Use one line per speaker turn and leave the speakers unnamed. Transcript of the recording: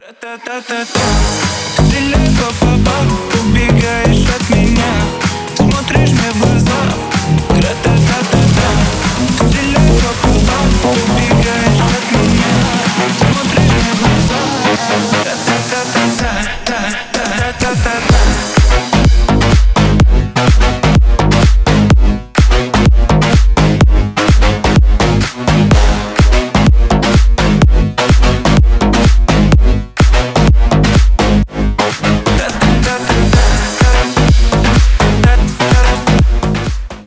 Ра-та-та-та-та. Стреляй, па-па-па, убегаешь от меня, смотришь мне в глаза. Гра-та-та-та.